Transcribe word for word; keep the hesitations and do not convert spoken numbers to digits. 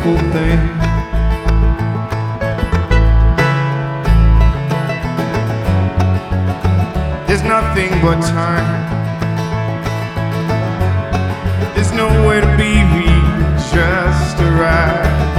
beautiful thing. There's nothing but time. There's nowhere to be, we just arrived.